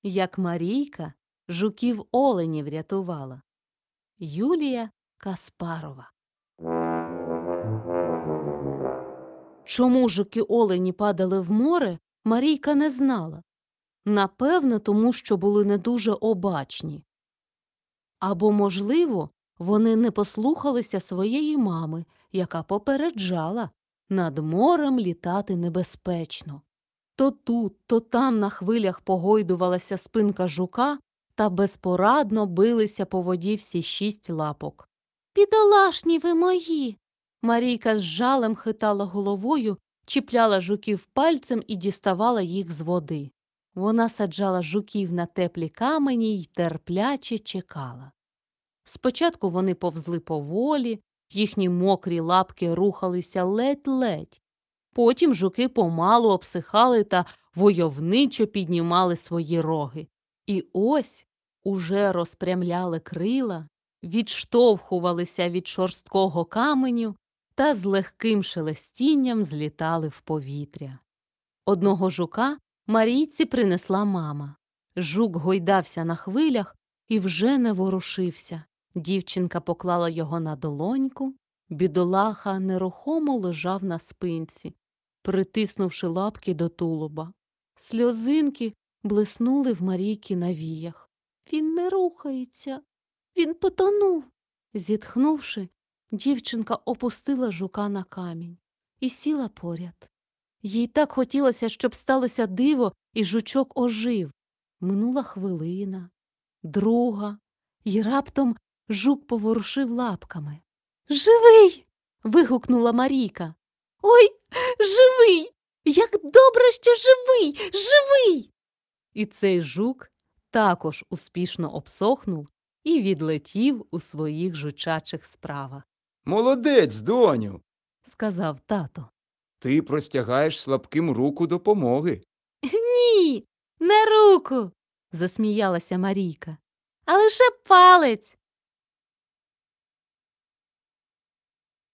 Як Марійка жуків-оленів рятувала. Юлія Каспарова. Чому жуки-олені падали в море, Марійка не знала. Напевно, тому що були не дуже обачні. Або, можливо, вони не послухалися своєї мами, яка попереджала: над морем літати небезпечно. То тут, то там на хвилях погойдувалася спинка жука, та безпорадно билися по воді всі 6 лапок. «Бідолашні ви мої!» Марійка з жалем хитала головою, чіпляла жуків пальцем і діставала їх з води. Вона саджала жуків на теплі камені й терпляче чекала. Спочатку вони повзли поволі, їхні мокрі лапки рухалися ледь-ледь. Потім жуки помалу обсихали та войовничо піднімали свої роги. І ось уже розпрямляли крила, відштовхувалися від шорсткого каменю та з легким шелестінням злітали в повітря. Одного жука Марійці принесла мама. Жук гойдався на хвилях і вже не ворушився. Дівчинка поклала його на долоньку. Бідолаха нерухомо лежав на спинці, притиснувши лапки до тулуба. Сльозинки блиснули в Марійки на віях. «Він не рухається, він потонув!» Зітхнувши, дівчинка опустила жука на камінь і сіла поряд. Їй так хотілося, щоб сталося диво, і жучок ожив. Минула хвилина, друга, і раптом жук поворушив лапками. «Живий!» – вигукнула Марійка. «Ой, живий! Як добре, що живий! Живий!» І цей жук також успішно обсохнув і відлетів у своїх жучачих справах. «Молодець, доню!» – сказав тато. «Ти простягаєш слабким руку допомоги». «Ні, не руку!» – засміялася Марійка. «А лише палець!»